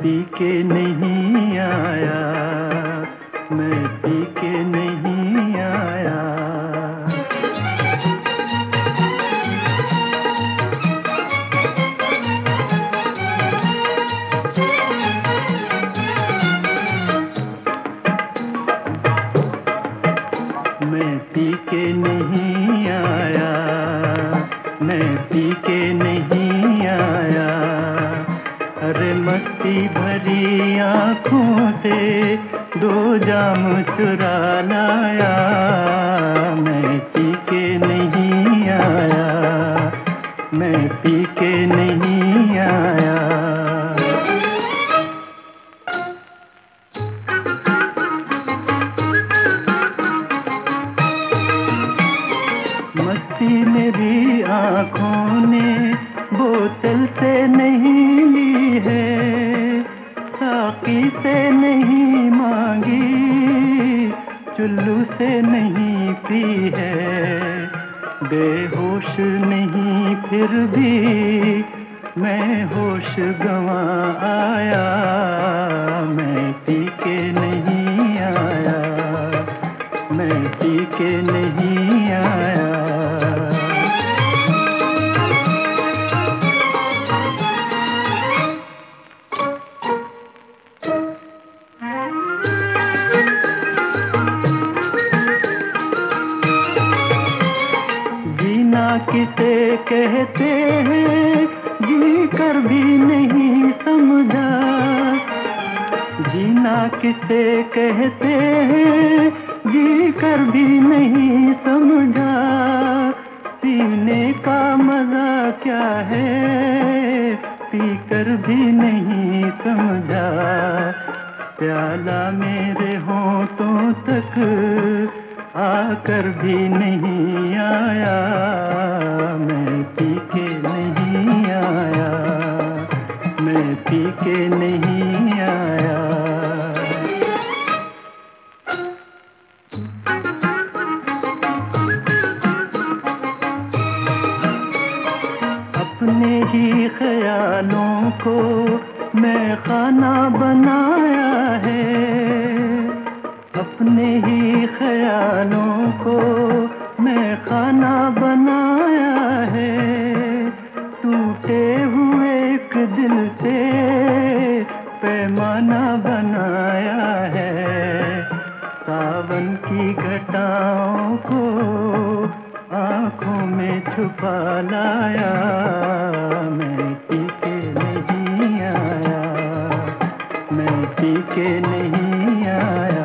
P के नहीं आया, मैं पी के नहीं आया। मैं पी के नहीं आया, मैं पी के नहीं आया। अरे मस्ती भरी आँखों से दो जाम चुरा लाया। मैं पी के नहीं आया, मैं पी के नहीं आया। मस्ती मेरी आँखों ने बोतल से नहीं ली है, साकी से नहीं मांगी, चुल्लू से नहीं पी है। बेहोश नहीं फिर भी मैं होश गंवा आया। मैं पी के नहीं आया, मैं पी के नहीं आया। जीना किसे कहते हैं जी कर भी नहीं समझा। जीना किसे कहते हैं जी कर भी नहीं समझा। पीने का मजा क्या है पी कर भी नहीं समझा। प्याला मेरे होठों तक आकर भी नहीं आया। मैं पी के नहीं आया, मैं पी के नहीं आया। अपने ही ख्यालों को मैं खाना बनाया है। अपने ही ख्यालों को मैं खाना बनाया है। टूटे हुए एक दिल से पैमाना बनाया है। सावन की घटाओं को आँखों में छुपा लाया। मैं पी के नहीं आया, मैं पी के नहीं आया।